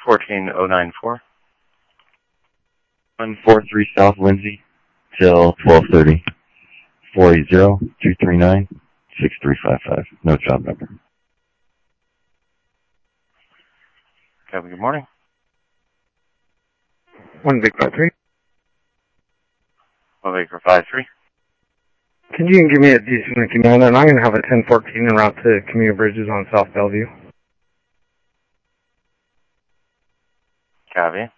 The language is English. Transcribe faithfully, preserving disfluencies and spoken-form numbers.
fourteen oh nine four. one four three South Lindsay till twelve thirty. four eight zero, two three nine, six three five five. No job number. Kevin, good morning. One Big Five Three. One Baker five three. Can you give me a decent Ricky on that? And I'm going to have a ten fourteen en route to Community Bridges on South Bellevue. Copy.